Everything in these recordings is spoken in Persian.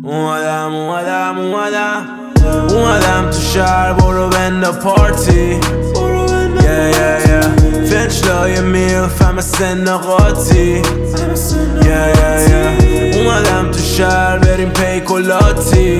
اومدم تو شهر برو بنده پارتی فنچلای میلف همه سن قاطی اومدم تو شهر بریم پیکولاتی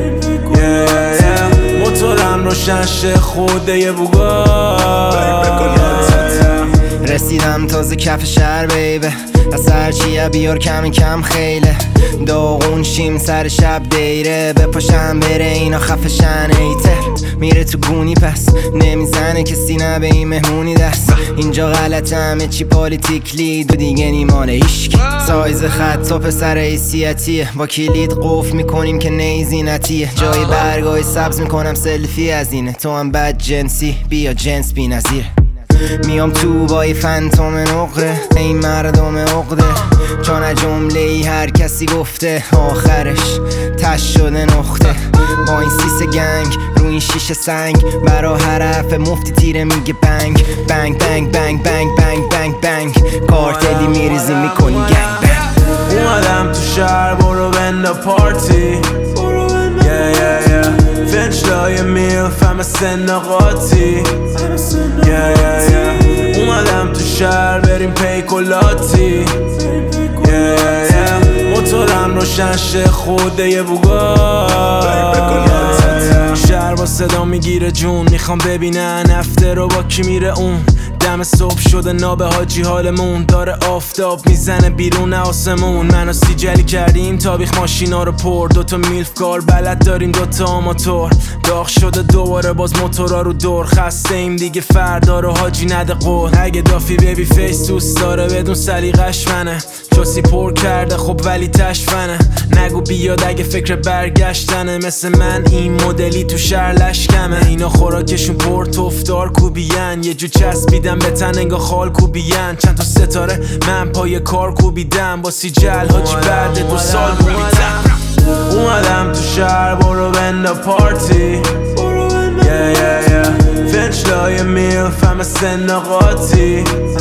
موتورم روشن شه خوده یه بوگار رسیدم تازه کف شهر بیبه از هرچیه بیار کم کم خیله داغون شیم سر شب دیره بپاشم بره اینا خفشن ایتر میره تو گونی پس نمیزنه کسی نه به این مهمونی دست اینجا غلط همه چی پالیتیکلی دو دیگه نیمانه ایشک سایز خط و پسر حیثیتیه با کلید قفل میکنیم که نیزینتیه جای برگای سبز میکنم سلفی از اینه تو هم بد جنسی بیا جنس بی نظیره میام تو با یه فنتوم نقره این مردم عقده چون جمله ای هر کسی گفته آخرش تش شده نقطه با این سیس گنگ رو این شیشه سنگ برا حرف مفتی تیره میگه بنگ بنگ بنگ بنگ بنگ بنگ بنگ بنگ کارتلی میریزی میکنی گنگ بنگ اومدم تو شهر برو بنده پارتی فنچلای میلف همه سن قاطی اومدم تو شهر بریم پیکولاتی موتورم روشن شه خوده یه بوگار شهر با صدا میگیره جون میخوام ببینن افته رو با کی میره اون دم صبح شده ناب حاجی حالمون داره آفتاب میزنه بیرون آسمون منو سیجلی کردیم تابیخ ماشینا رو پر دوتا میلف کار بلد داریم دوتا آماتور داغ شده دوباره باز موتورا رو دور خسته ایم دیگه فردا رو حاجی نده قول اگه دافی بیبی فیس دوست داره بدون سلیقش منه چاسی پر کرده خب ولی تشفنه نگو بیاد اگه فکر برگشتنه مثل من این مدلی تو شهر لشکمه اینا خوراکشون پر تفدار کوبیان یه جو چسبیدم به تن انگا خال کوبیان چند تا ستاره من پای کار کوبیدم با سیجل حاجی بعد 2 سال کوبیدم اومدم تو شهر برو بنده پارتی فنچلای میلف همه سن قاطی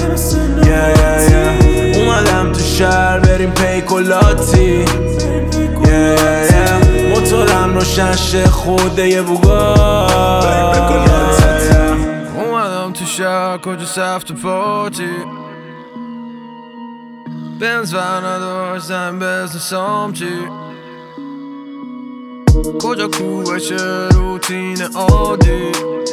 اومدم تو شهر بریم پیکولاتی موتورم روشن شه خوده یه بوگار اومدم تو شهر کجا سفت پارتی بنز ور نداشتم بزن سامچی کجا کوهشه روتین عادی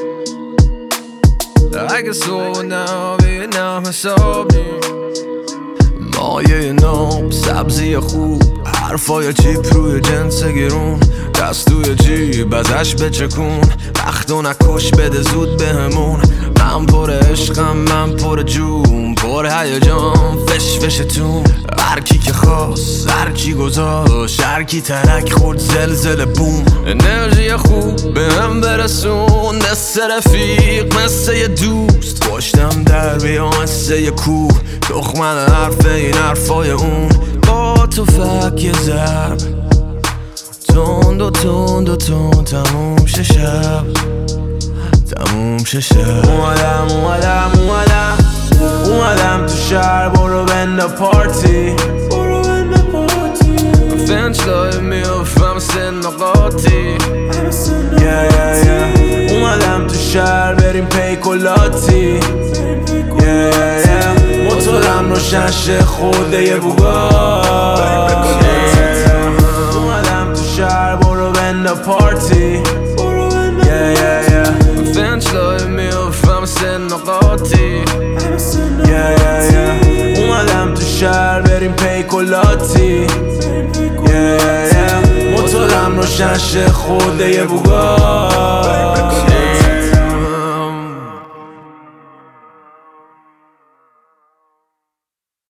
اگه صبح نبینم حساب نی مایه نام سبزی خوب حرفای چیپ روی جنس گرون دست توی جیب ازش بچکون وقتو نکش بده زود بهمون من پر عشقم من پر جون پر هیجان فش فشتون هرکی که خواست هرکی گذاشت هرکی ترک خورد زلزله بوم انرژی خوب به هم برسون مثل رفیق مثل یه دوست پشتم در بیام مثل یه کوه دخمن حرف این حرفای اون با تو فک یه ضرب تند و تند و تند تموم شه شب تموم شه شب اومدم تو شهر برو بنده پارتی فنچلای میلفم سن قاطی اومدم تو شهر بریم پیکولاتی موتورم روشن شه خوده یه بوگار اومدم تو شهر برو بنده پارتی فنچلای میلفم سن قاطی اومدم تو شهر بریم پیکولاتی موتورم روشن شه خوده یه بوگار